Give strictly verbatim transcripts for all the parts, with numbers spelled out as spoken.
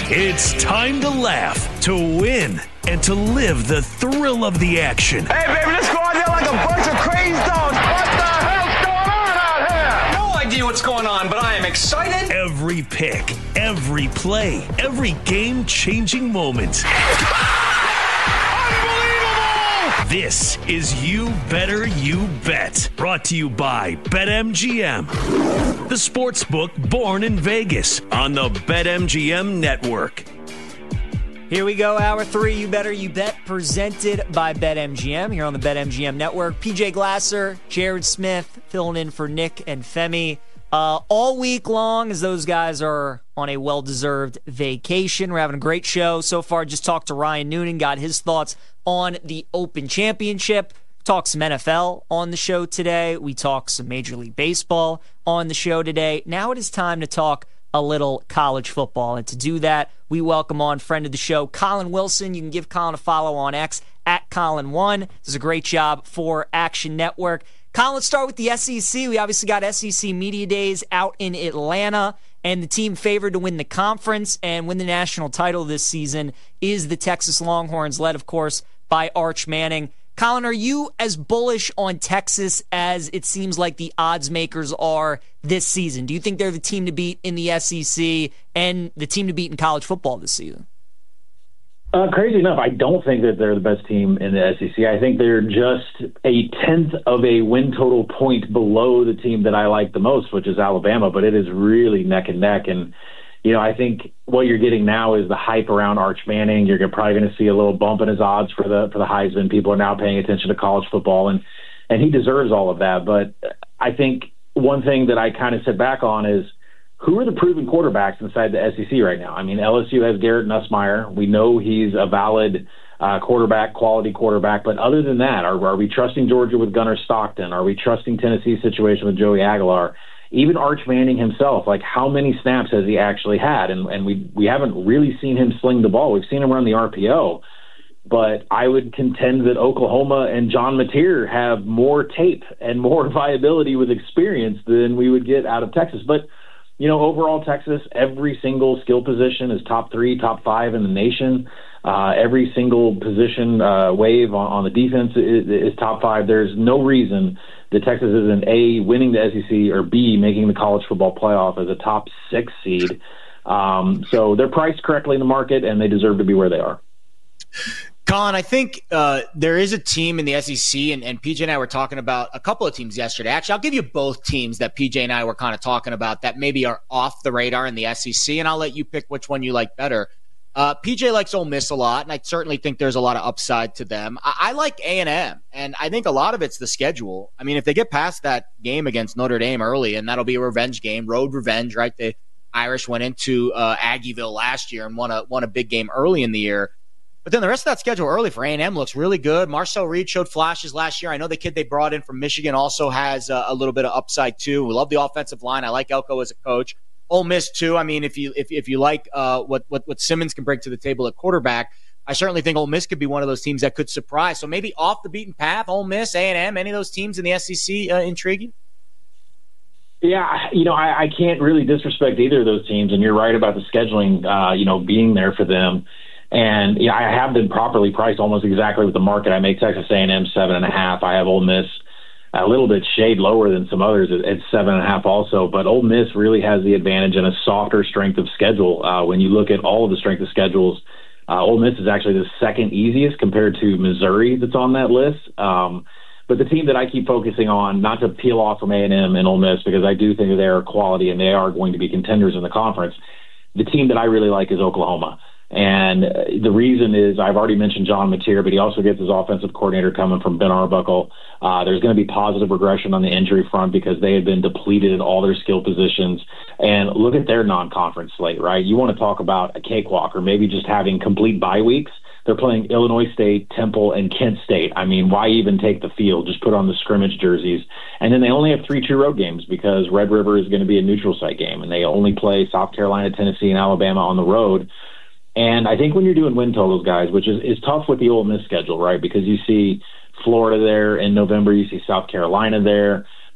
It's time to laugh, to win, and to live the thrill of the action. Hey, baby, let's go out there like a bunch of crazy dogs. What the hell's going on out here? No idea what's going on, but I am excited. Every pick, every play, every game-changing moment. This is You Better You Bet, brought to you by BetMGM, the sportsbook born in Vegas on the BetMGM network. Here we go, hour three, You Better You Bet, presented by BetMGM here on the BetMGM network. P J Glasser, Jared Smith, filling in for Nick and Femi uh, all week long as those guys are on a well-deserved vacation. We're having a great show so far. Just talked to Ryan Noonan, got his thoughts on the Open Championship. Talk some N F L on the show today. We talk some Major League Baseball on the show today. Now it is time to talk a little college football. And to do that, we welcome on friend of the show, Colin Wilson. You can give Colin a follow on X, at Colin one. Does a great job for Action Network. Colin, let's start with the S E C. We obviously got S E C Media Days out in Atlanta, and the team favored to win the conference and win the national title this season is the Texas Longhorns, led, of course, by Arch Manning. Colin, are you as bullish on Texas as it seems like the odds makers are this season? Do you think they're the team to beat in the S E C and the team to beat in college football this season? Uh, crazy enough, I don't think that they're the best team in the S E C. I think they're just a tenth of a win total point below the team that I like the most, which is Alabama, but it is really neck and neck. And, you know, I think what you're getting now is the hype around Arch Manning. You're probably going to see a little bump in his odds for the for the Heisman. People are now paying attention to college football, and, and he deserves all of that. But I think one thing that I kind of sit back on is, who are the proven quarterbacks inside the S E C right now? I mean, L S U has Garrett Nussmeier. We know he's a valid uh, quarterback, quality quarterback. But other than that, are, are we trusting Georgia with Gunnar Stockton? Are we trusting Tennessee's situation with Joey Aguilar? Even Arch Manning himself, like how many snaps has he actually had? And, and we we haven't really seen him sling the ball. We've seen him run the R P O. But I would contend that Oklahoma and John Mateer have more tape and more viability with experience than we would get out of Texas. But you know, overall, Texas, every single skill position is top three, top five in the nation. Uh, every single position uh, wave on, on the defense is, is top five. There's no reason that Texas isn't A, winning the S E C, or B, making the college football playoff as a top six seed. Um, so they're priced correctly in the market, and they deserve to be where they are. Colin, I think uh, there is a team in the S E C, and, and P J and I were talking about a couple of teams yesterday. Actually, I'll give you both teams that P J and I were kind of talking about that maybe are off the radar in the S E C, and I'll let you pick which one you like better. Uh, P J likes Ole Miss a lot, and I certainly think there's a lot of upside to them. I, I like A and M, and I think a lot of it's the schedule. I mean, if they get past that game against Notre Dame early, and that'll be a revenge game, road revenge, right? The Irish went into uh, Aggieville last year and won a won a big game early in the year. But then the rest of that schedule early for A and M looks really good. Marcel Reed showed flashes last year. I know the kid they brought in from Michigan also has a, a little bit of upside too. We love the offensive line. I like Elko as a coach. Ole Miss too. I mean, if you if if you like uh, what what what Simmons can bring to the table at quarterback, I certainly think Ole Miss could be one of those teams that could surprise. So maybe off the beaten path, Ole Miss, A and M, any of those teams in the S E C uh, intriguing? Yeah, you know, I, I can't really disrespect either of those teams, and you're right about the scheduling, uh, you know, being there for them. And yeah, I have been properly priced almost exactly with the market. I make Texas A and M seven and a half. I have Ole Miss a little bit shade lower than some others at, at seven and a half also. But Ole Miss really has the advantage and a softer strength of schedule. Uh, when you look at all of the strength of schedules, uh, Ole Miss is actually the second easiest compared to Missouri that's on that list. Um, but the team that I keep focusing on, not to peel off from A and M and Ole Miss, because I do think that they are quality and they are going to be contenders in the conference, the team that I really like is Oklahoma. And the reason is I've already mentioned John Mateer, but he also gets his offensive coordinator coming from Ben Arbuckle. Uh, there's going to be positive regression on the injury front because they have been depleted in all their skill positions. And look at their non-conference slate, right? You want to talk about a cakewalk or maybe just having complete bye weeks. They're playing Illinois State, Temple, and Kent State. I mean, why even take the field? Just put on the scrimmage jerseys. And then they only have three true road games because Red River is going to be a neutral site game, and they only play South Carolina, Tennessee, and Alabama on the road. And I think when you're doing win totals, guys, which is, is tough with the Ole Miss schedule, right? Because you see Florida there in November, you see South Carolina there.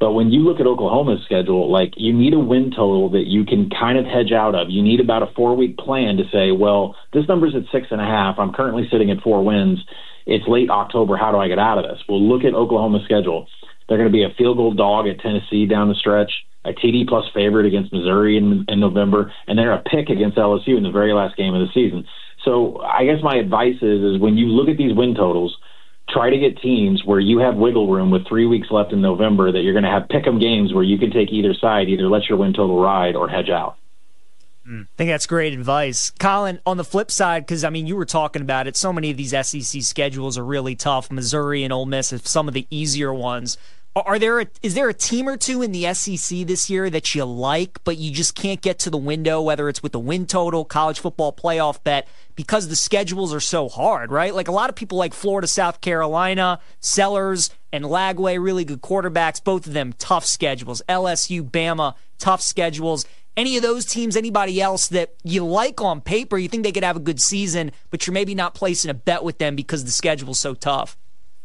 But when you look at Oklahoma's schedule, like, you need a win total that you can kind of hedge out of. You need about a four-week plan to say, well, this number's at six and a half. I'm currently sitting at four wins. It's late October. How do I get out of this? Well, look at Oklahoma's schedule. They're going to be a field goal dog at Tennessee down the stretch, a T D plus favorite against Missouri in, in November, and they're a pick against L S U in the very last game of the season. So I guess my advice is, is when you look at these win totals, try to get teams where you have wiggle room with three weeks left in November that you're going to have pick-em games where you can take either side, either let your win total ride or hedge out. I think that's great advice. Colin, on the flip side, because, I mean, you were talking about it, so many of these S E C schedules are really tough. Missouri and Ole Miss are some of the easier ones. Are there a, is there a team or two in the S E C this year that you like, but you just can't get to the window, whether it's with the win total, college football playoff bet, because the schedules are so hard, right? Like, a lot of people like Florida, South Carolina, Sellers, and Lagway, really good quarterbacks, both of them tough schedules. L S U, Bama, tough schedules. Any of those teams, anybody else that you like on paper, you think they could have a good season, but you're maybe not placing a bet with them because the schedule's so tough?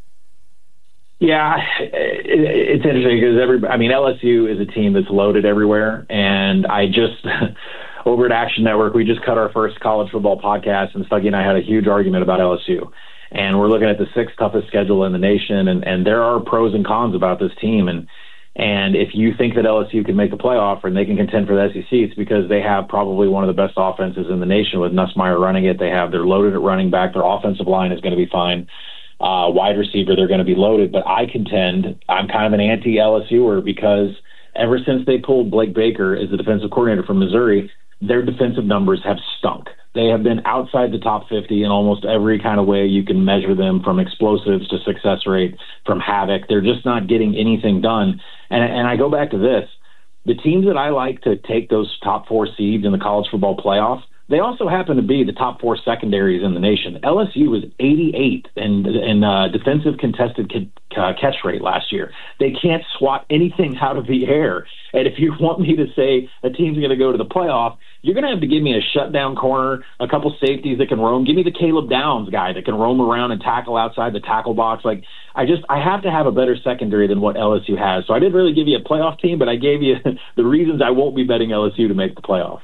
Yeah, it's interesting because every, I mean, L S U is a team that's loaded everywhere. And I just, over at Action Network, we just cut our first college football podcast, and Stuggy and I had a huge argument about L S U. And we're looking at the sixth toughest schedule in the nation, and, and there are pros and cons about this team. And and if you think that L S U can make the playoff and they can contend for the S E C, it's because they have probably one of the best offenses in the nation with Nussmeier running it. They have, they're loaded at running back. Their offensive line is going to be fine. Uh, wide receiver, they're going to be loaded. But I contend I'm kind of an anti-L S U-er because ever since they pulled Blake Baker as the defensive coordinator from Missouri, their defensive numbers have stunk. They have been outside the top fifty in almost every kind of way you can measure them, from explosives to success rate, from havoc. They're just not getting anything done. And, and I go back to this. The teams that I like to take those top four seeds in the college football playoff, they also happen to be the top four secondaries in the nation. L S U was eighty-eighth in, in uh, defensive contested ca- uh, catch rate last year. They can't swat anything out of the air. And if you want me to say a team's going to go to the playoff, you're going to have to give me a shutdown corner, a couple safeties that can roam. Give me the Caleb Downs guy that can roam around and tackle outside the tackle box. Like, I just, I have to have a better secondary than what L S U has. So I didn't really give you a playoff team, but I gave you the reasons I won't be betting L S U to make the playoff.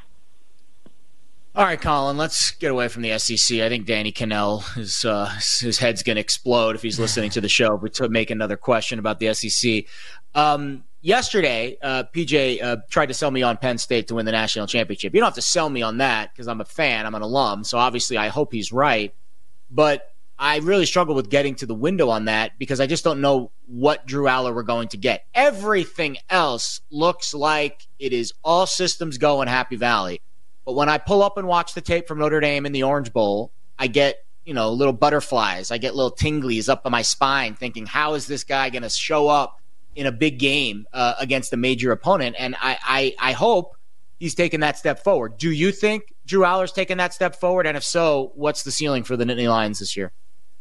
All right, Colin, let's get away from the S E C. I think Danny Cannell, is, uh, his head's going to explode if he's listening to the show, but to make another question about the S E C. Um, yesterday, uh, P J uh, tried to sell me on Penn State to win the national championship. You don't have to sell me on that because I'm a fan. I'm an alum, so obviously I hope he's right. But I really struggle with getting to the window on that because I just don't know what Drew Aller we're going to get. Everything else looks like it is all systems go in Happy Valley. But when I pull up and watch the tape from Notre Dame in the Orange Bowl, I get, you know, little butterflies. I get little tinglies up on my spine thinking, how is this guy going to show up in a big game uh, against a major opponent? And I, I, I hope he's taken that step forward. Do you think Drew Aller's taken that step forward? And if so, what's the ceiling for the Nittany Lions this year?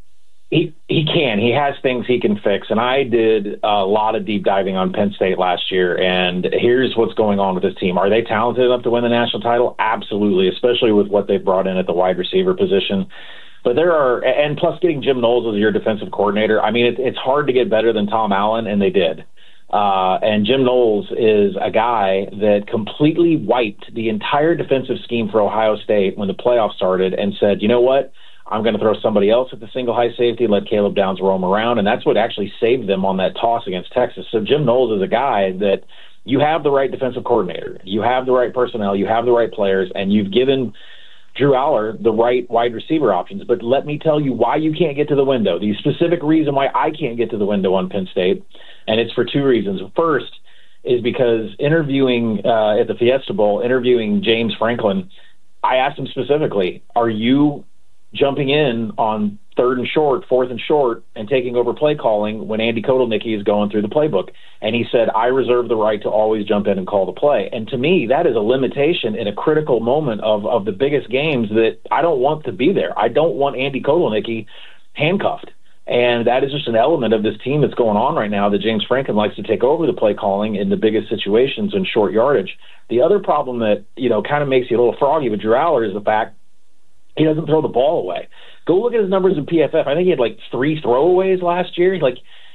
He he can. He has things he can fix. And I did a lot of deep diving on Penn State last year. And here's what's going on with this team. Are they talented enough to win the national title? Absolutely, especially with what they've brought in at the wide receiver position. But there are, and plus getting Jim Knowles as your defensive coordinator, I mean, it, it's hard to get better than Tom Allen, and they did. Uh, and Jim Knowles is a guy that completely wiped the entire defensive scheme for Ohio State when the playoffs started and said, you know what? I'm going to throw somebody else at the single high safety and let Caleb Downs roam around. And that's what actually saved them on that toss against Texas. So Jim Knowles is a guy that you have the right defensive coordinator, you have the right personnel, you have the right players, and you've given Drew Aller the right wide receiver options. But let me tell you why you can't get to the window. The specific reason why I can't get to the window on Penn State, and it's for two reasons. First is because interviewing uh, at the Fiesta Bowl, interviewing James Franklin, I asked him specifically, are you jumping in on third and short, fourth and short, and taking over play calling when Andy Kotelnicki is going through the playbook? And he said, I reserve the right to always jump in and call the play. And to me, that is a limitation in a critical moment of, of the biggest games that I don't want to be there. I don't want Andy Kotelnicki handcuffed. And that is just an element of this team that's going on right now, that James Franklin likes to take over the play calling in the biggest situations in short yardage. The other problem that, you know, kind of makes you a little froggy with Drew Aller is the fact he doesn't throw the ball away. Go look at his numbers in P F F. I think he had like three throwaways last year. Like,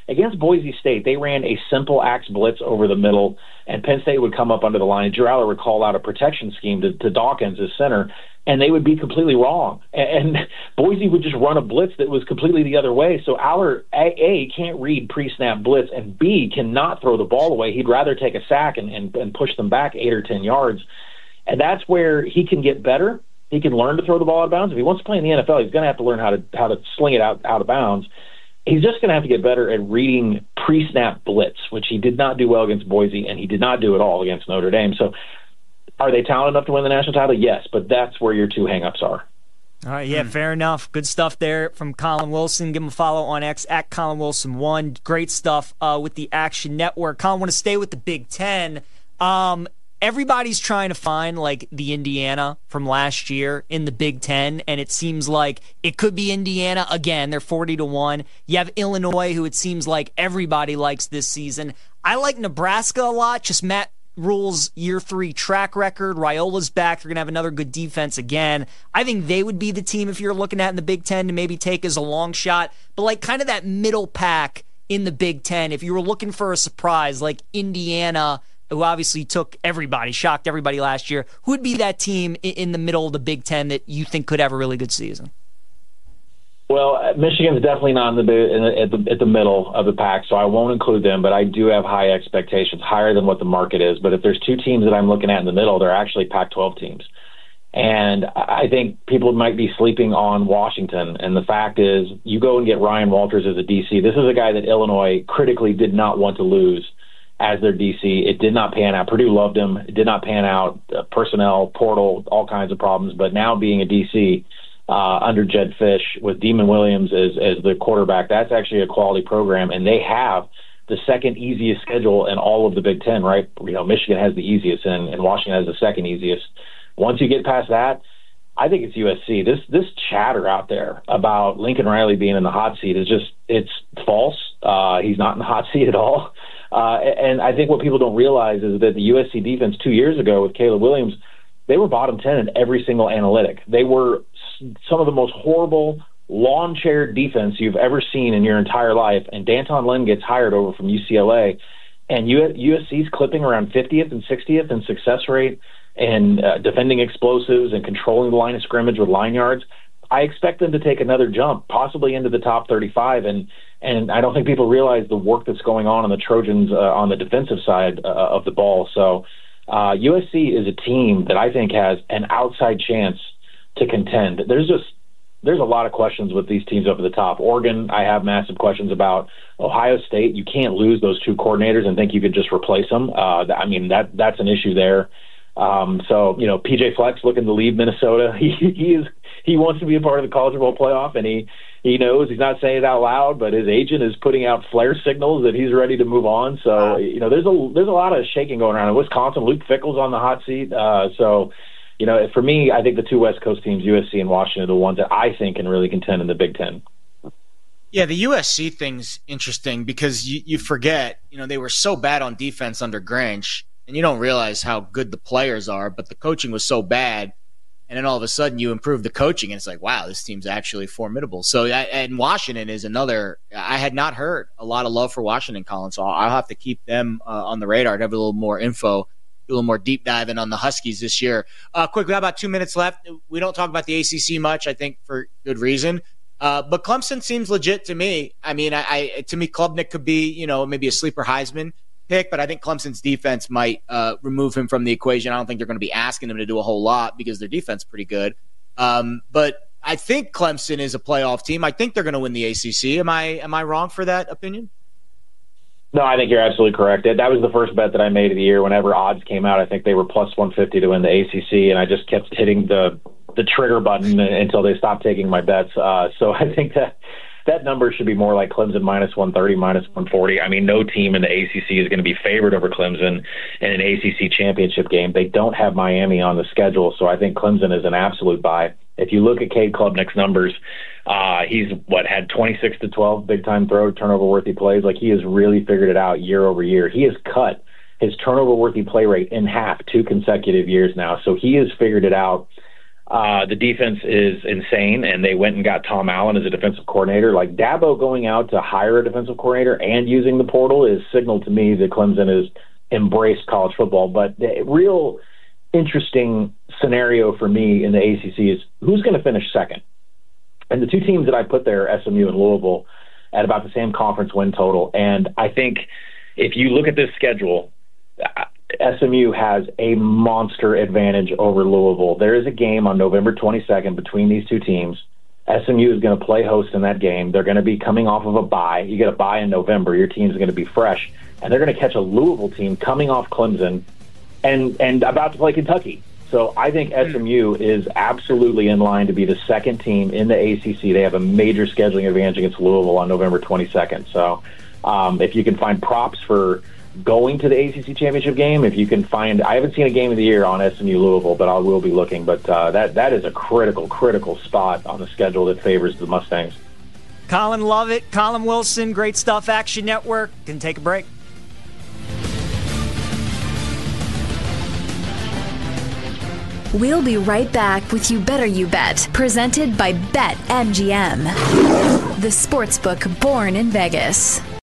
Against Boise State, they ran a simple axe blitz over the middle, and Penn State would come up under the line. Drew Aller would call out a protection scheme to, to Dawkins as center, and they would be completely wrong. And, and Boise would just run a blitz that was completely the other way. So Aller, A, A can't read pre-snap blitz, and B, cannot throw the ball away. He'd rather take a sack and, and, and push them back eight or ten yards. And that's where he can get better. He can learn to throw the ball out of bounds. If he wants to play in the N F L, he's going to have to learn how to how to sling it out, out of bounds. He's just going to have to get better at reading pre-snap blitz, which he did not do well against Boise, and he did not do at all against Notre Dame. So are they talented enough to win the national title? Yes, but that's where your two hangups are. All right, yeah, fair enough. Good stuff there from Colin Wilson. Give him a follow on X, at Colin Wilson one. Great stuff uh, with the Action Network. Colin, want to stay with the Big Ten. Um, everybody's trying to find, like, the Indiana from last year in the Big Ten, and it seems like it could be Indiana again. They're forty to one. You have Illinois, who it seems like everybody likes this season. I like Nebraska a lot, just Matt Rule's year three track record. Raiola's back. They're going to have another good defense again. I think they would be the team, if you're looking at in the Big Ten, to maybe take as a long shot. But like kind of that middle pack in the Big Ten, if you were looking for a surprise, like Indiana, who obviously took everybody, shocked everybody last year, who would be that team in the middle of the Big Ten that you think could have a really good season? Well, Michigan's definitely not in the, in the, at the at the middle of the pack, so I won't include them, but I do have high expectations, higher than what the market is. But if there's two teams that I'm looking at in the middle, they're actually Pac twelve teams. And I think people might be sleeping on Washington. And the fact is, you go and get Ryan Walters as a D C. This is a guy that Illinois critically did not want to lose as their D C. It did not pan out. Purdue loved him. It did not pan out. Uh, personnel, portal, all kinds of problems. But now being a D C, Uh, under Jed Fish with Demon Williams as, as the quarterback, that's actually a quality program, and they have the second easiest schedule in all of the Big Ten, right? You know, Michigan has the easiest, and, and Washington has the second easiest. Once you get past that, I think it's U S C. This this chatter out there about Lincoln Riley being in the hot seat is just, it's false. Uh, he's not in the hot seat at all. Uh, and I think what people don't realize is that the U S C defense two years ago with Caleb Williams, they were bottom ten in every single analytic. They were some of the most horrible lawn chair defense you've ever seen in your entire life. And Danton Lynn gets hired over from U C L A, and U S C's clipping around fiftieth and sixtieth in success rate and uh, defending explosives and controlling the line of scrimmage with line yards. I expect them to take another jump, possibly into the top thirty-five. And, and I don't think people realize the work that's going on on the Trojans uh, on the defensive side uh, of the ball. So uh, U S C is a team that I think has an outside chance to contend. There's just there's a lot of questions with these teams up at the top. Oregon, I have massive questions about. Ohio State, you can't lose those two coordinators and think you could just replace them. Uh, I mean, that that's an issue there. Um, so, you know, P J Fleck's looking to leave Minnesota. He he is he wants to be a part of the College Football Playoff, and he he knows he's not saying it out loud, but his agent is putting out flare signals that he's ready to move on. So, you know, there's a there's a lot of shaking going around in Wisconsin. Luke Fickell's on the hot seat. Uh, so. You know, for me, I think the two West Coast teams, U S C and Washington, are the ones that I think can really contend in the Big Ten. Yeah, the U S C thing's interesting because you, you forget, you know, they were so bad on defense under Grinch, and you don't realize how good the players are, but the coaching was so bad, and then all of a sudden you improve the coaching, and it's like, wow, this team's actually formidable. So, and Washington is another – I had not heard a lot of love for Washington, Colin, so I'll have to keep them uh, on the radar to have a little more info, a little more deep diving on the Huskies this year. Uh, quick, we have about two minutes left. We don't talk about the A C C much, I think, for good reason. Uh, but Clemson seems legit to me. I mean, I, I to me, Klubnik could be, you know, maybe a sleeper Heisman pick, but I think Clemson's defense might uh, remove him from the equation. I don't think they're going to be asking him to do a whole lot because their defense is pretty good. Um, but I think Clemson is a playoff team. I think they're going to win the A C C. Am I am I wrong for that opinion? No, I think you're absolutely correct. That was the first bet that I made of the year. Whenever odds came out, I think they were plus one fifty to win the A C C, and I just kept hitting the the trigger button until they stopped taking my bets. Uh, so I think that that number should be more like Clemson minus one thirty, minus one forty. I mean, no team in the A C C is going to be favored over Clemson in an A C C championship game. They don't have Miami on the schedule, so I think Clemson is an absolute buy. If you look at Cade Klubnik's numbers, uh, he's, what, had twenty-six to twelve big-time throw, turnover-worthy plays. Like, he has really figured it out year over year. He has cut his turnover-worthy play rate in half two consecutive years now, so he has figured it out. Uh, the defense is insane, and they went and got Tom Allen as a defensive coordinator. Like, Dabo going out to hire a defensive coordinator and using the portal is signal to me that Clemson has embraced college football. But the real interesting scenario for me in the A C C is who's going to finish second. And the two teams that I put there, S M U and Louisville, at about the same conference win total. And I think if you look at this schedule, S M U has a monster advantage over Louisville. There is a game on November twenty-second between these two teams. S M U is going to play host in that game. They're going to be coming off of a bye. You get a bye in November. Your team's going to be fresh. And they're going to catch a Louisville team coming off Clemson and, and about to play Kentucky. So I think S M U is absolutely in line to be the second team in the A C C. They have a major scheduling advantage against Louisville on November twenty-second. So um, if you can find props for going to the A C C championship game, if you can find, I haven't seen a game of the year on S M U Louisville, but I will be looking. But uh, that that is a critical, critical spot on the schedule that favors the Mustangs. Colin Lovett, Colin Wilson, great stuff. Action Network. Can take a break. We'll be right back with You Better You Bet, presented by BetMGM, the sportsbook born in Vegas.